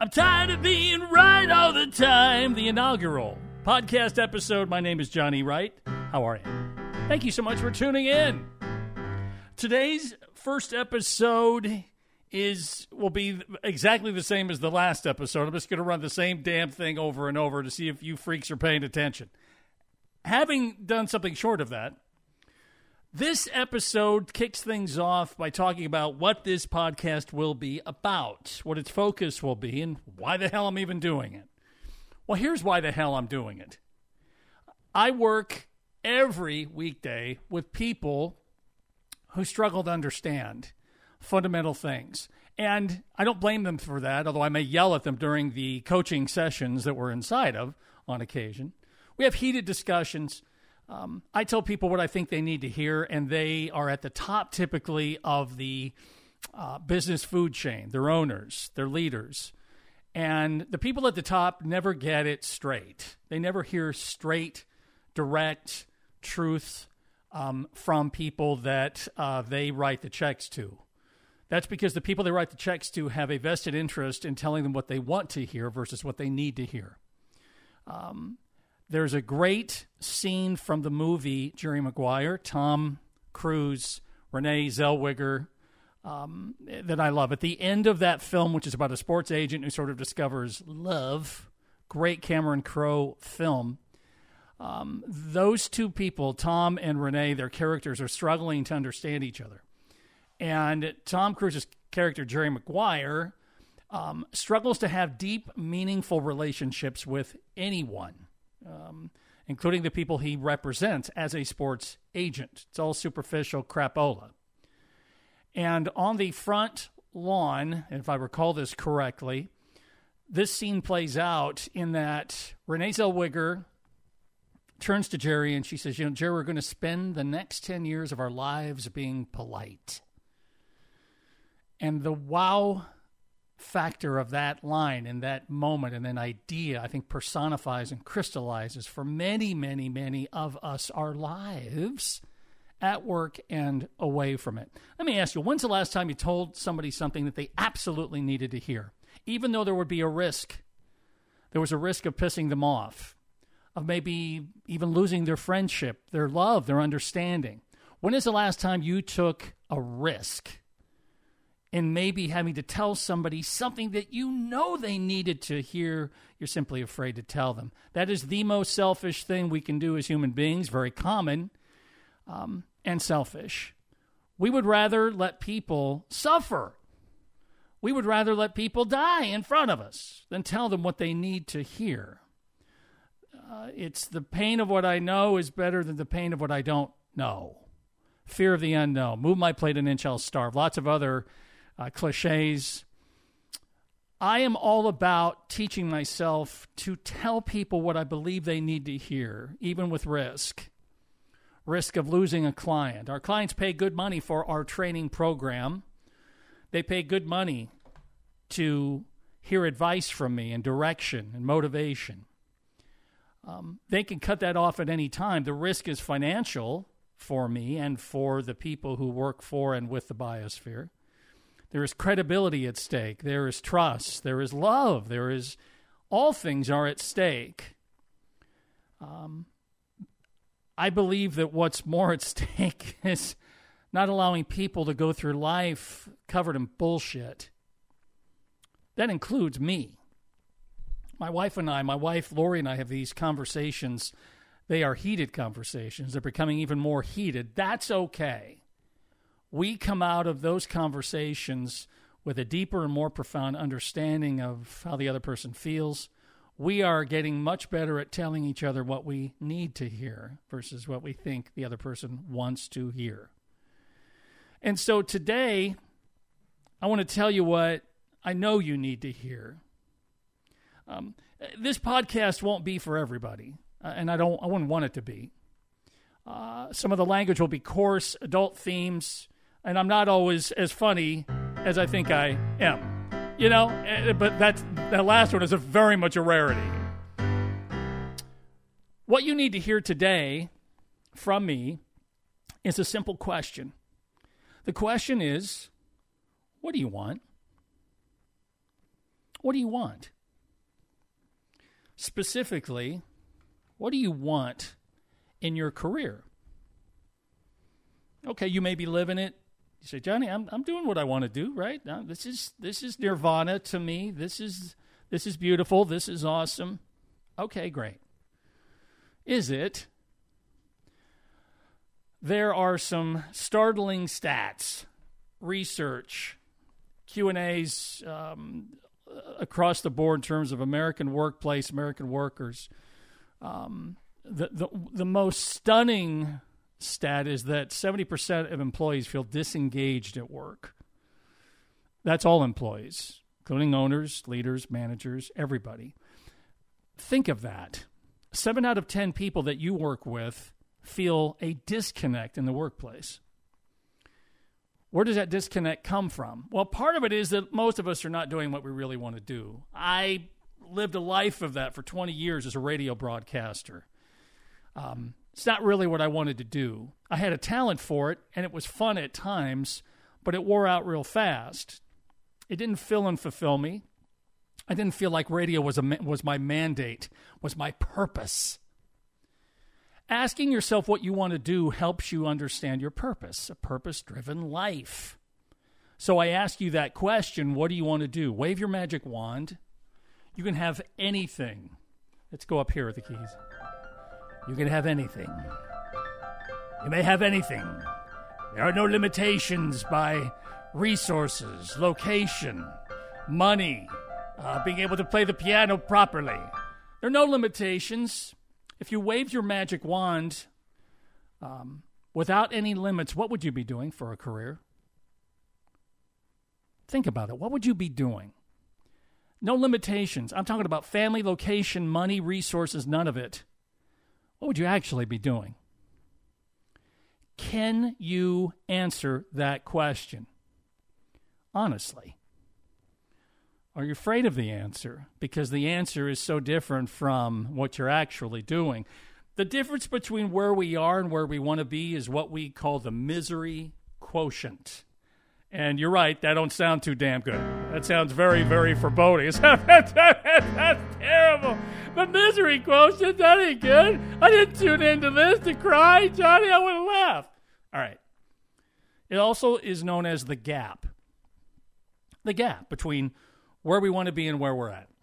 I'm tired of being right all the time. The inaugural podcast episode. My name is Johnny Wright. How are you? Thank you so much for tuning in. Today's first episode will be exactly the same as the last episode. I'm just going to run the same damn thing over and over to see if you freaks are paying attention. Having done something short of that, this episode kicks things off by talking about what this podcast will be about, what its focus will be, and why the hell I'm even doing it. Well, here's why the hell I'm doing it. I work every weekday with people who struggle to understand fundamental things. And I don't blame them for that, although I may yell at them during the coaching sessions that we're inside of on occasion. We have heated discussions. I tell people what I think they need to hear, and they are at the top typically of the business food chain, their owners, their leaders. And the people at the top never get it straight. They never hear straight, direct truth from people that they write the checks to. That's because the people they write the checks to have a vested interest in telling them what they want to hear versus what they need to hear. There's a great scene from the movie Jerry Maguire, Tom Cruise, Renee Zellweger, that I love. At the end of that film, which is about a sports agent who sort of discovers love, great Cameron Crowe film, those two people, Tom and Renee, their characters are struggling to understand each other. And Tom Cruise's character, Jerry Maguire, struggles to have deep, meaningful relationships with anyone. Including the people he represents as a sports agent. It's all superficial crapola. And on the front lawn, if I recall this correctly, this scene plays out in that Renee Zellweger turns to Jerry and she says, Jerry, we're going to spend the next 10 years of our lives being polite. And the wow factor of that line and that moment and an idea, I think, personifies and crystallizes for many, many, many of us our lives at work and away from it. Let me ask you, when's the last time you told somebody something that they absolutely needed to hear, even though there would be a risk? There was a risk of pissing them off, of maybe even losing their friendship, their love, their understanding. When is the last time you took a risk in maybe having to tell somebody something that you know they needed to hear? You're simply afraid to tell them. That is the most selfish thing we can do as human beings, very common and selfish. We would rather let people suffer. We would rather let people die in front of us than tell them what they need to hear. It's the pain of what I know is better than the pain of what I don't know. Fear of the unknown. Move my plate an inch, I'll starve. Lots of other cliches. I am all about teaching myself to tell people what I believe they need to hear, even with risk. Risk of losing a client. Our clients pay good money for our training program. They pay good money to hear advice from me and direction and motivation. They can cut that off at any time. The risk is financial for me and for the people who work for and with the biosphere. There is credibility at stake. There is trust. There is love. All things are at stake. I believe that what's more at stake is not allowing people to go through life covered in bullshit. That includes me. My wife Lori and I have these conversations. They are heated conversations. They're becoming even more heated. That's okay. We come out of those conversations with a deeper and more profound understanding of how the other person feels. We are getting much better at telling each other what we need to hear versus what we think the other person wants to hear. And so today, I want to tell you what I know you need to hear. This podcast won't be for everybody, and I wouldn't want it to be. Some of the language will be coarse, adult themes, and I'm not always as funny as I think I am. But that last one is very much a rarity. What you need to hear today from me is a simple question. The question is, what do you want? What do you want? Specifically, what do you want in your career? Okay, you may be living it. You say, Johnny, I'm doing what I want to do, right? Now, this is nirvana to me. This is beautiful. This is awesome. Okay, great. Is it? There are some startling stats, research, Q&As across the board in terms of American workplace, American workers. The most stunning stat is that 70% of employees feel disengaged at work. That's all employees, including owners, leaders, managers, everybody. Think of that. 7 out of 10 people that you work with feel a disconnect in the workplace. Where does that disconnect come from? Well, part of it is that most of us are not doing what we really want to do. I lived a life of that for 20 years as a radio broadcaster. It's not really what I wanted to do. I had a talent for it, and it was fun at times, but it wore out real fast. It didn't fill and fulfill me. I didn't feel like radio was my mandate, was my purpose. Asking yourself what you want to do helps you understand your purpose, a purpose-driven life. So I ask you that question, what do you want to do? Wave your magic wand. You can have anything. Let's go up here with the keys. You can have anything. You may have anything. There are no limitations by resources, location, money, being able to play the piano properly. There are no limitations. If you waved your magic wand without any limits, what would you be doing for a career? Think about it. What would you be doing? No limitations. I'm talking about family, location, money, resources, none of it. What would you actually be doing? Can you answer that question? Honestly. Are you afraid of the answer? Because the answer is so different from what you're actually doing. The difference between where we are and where we want to be is what we call the misery quotient. And you're right, that don't sound too damn good. That sounds very, very foreboding. That's terrible. The misery quotient, that ain't good. I didn't tune into this to cry, Johnny. I want to laugh. All right. It also is known as the gap. The gap between where we want to be and where we're at.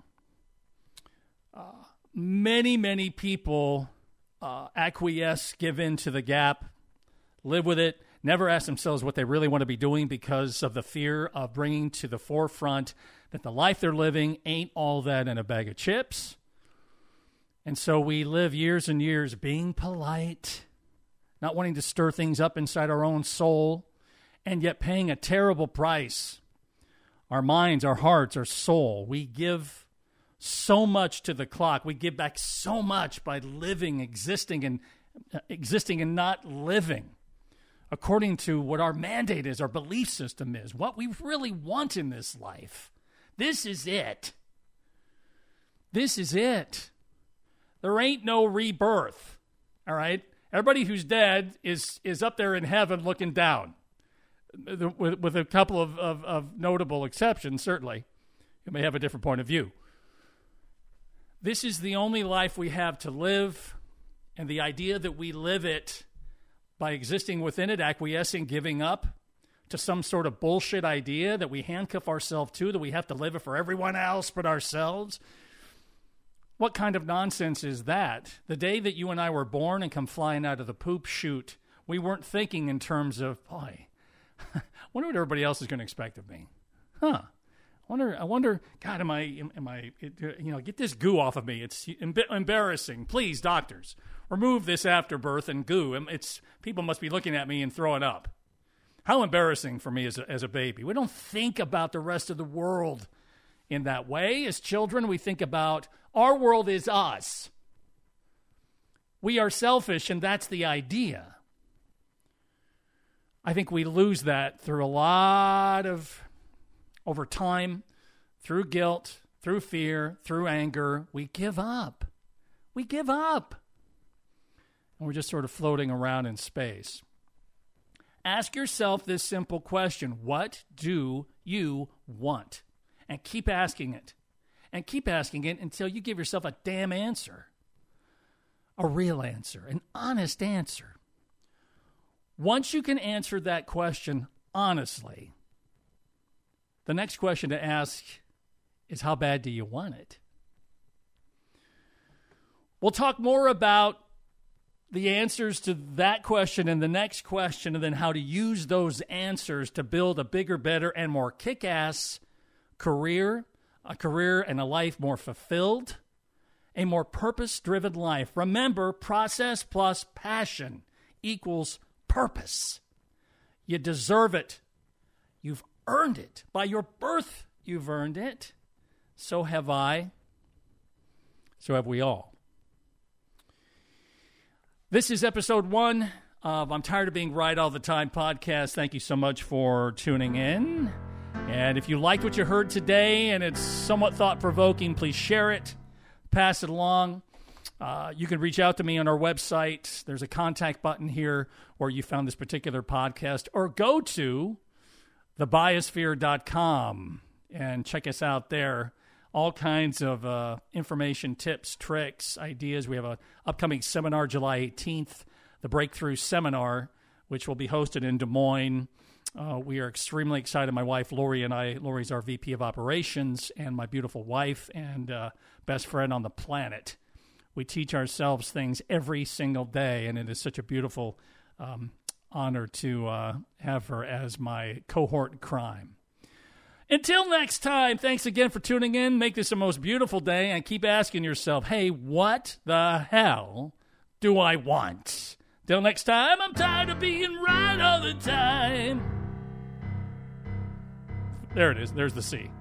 Many people acquiesce, give in to the gap, live with it, never ask themselves what they really want to be doing because of the fear of bringing to the forefront that the life they're living ain't all that in a bag of chips. And so we live years and years being polite, not wanting to stir things up inside our own soul, and yet paying a terrible price. Our minds, our hearts, our soul. We give so much to the clock. We give back so much by living, existing, and not living according to what our mandate is, our belief system is, what we really want in this life. This is it. This is it. There ain't no rebirth, all right? Everybody who's dead is up there in heaven looking down, with a couple of notable exceptions, certainly. You may have a different point of view. This is the only life we have to live, and the idea that we live it by existing within it, acquiescing, giving up to some sort of bullshit idea that we handcuff ourselves to, that we have to live it for everyone else but ourselves. What kind of nonsense is that? The day that you and I were born and come flying out of the poop chute, we weren't thinking in terms of, boy, I wonder what everybody else is going to expect of me. I wonder, God, am I, get this goo off of me. It's embarrassing. Please, doctors, remove this afterbirth and goo. People must be looking at me and throwing up. How embarrassing for me as a baby. We don't think about the rest of the world in that way. As children, we think about our world is us. We are selfish, and that's the idea. I think we lose that through over time, through guilt, through fear, through anger. We give up. We give up. And we're just sort of floating around in space. Ask yourself this simple question. What do you want? And keep asking it. and keep asking it until you give yourself a damn answer, a real answer, an honest answer. Once you can answer that question honestly, the next question to ask is, how bad do you want it? We'll talk more about the answers to that question and the next question, and then how to use those answers to build a bigger, better, and more kick-ass career, a career and a life more fulfilled, a more purpose-driven life. Remember, process plus passion equals purpose. You deserve it. You've earned it. By your birth, you've earned it. So have I. So have we all. This is episode 1 of I'm Tired of Being Right All the Time podcast. Thank you so much for tuning in. And if you liked what you heard today and it's somewhat thought-provoking, please share it, pass it along. You can reach out to me on our website. There's a contact button here where you found this particular podcast, or go to thebiosphere.com and check us out there. All kinds of information, tips, tricks, ideas. We have an upcoming seminar July 18th, the Breakthrough Seminar, which will be hosted in Des Moines. We are extremely excited. My wife, Lori, and I. Lori's our VP of Operations and my beautiful wife and best friend on the planet. We teach ourselves things every single day, and it is such a beautiful honor to have her as my cohort in crime. Until next time, thanks again for tuning in. Make this a most beautiful day, and keep asking yourself, hey, what the hell do I want? Till next time, I'm tired of being right all the time. There it is. There's the C.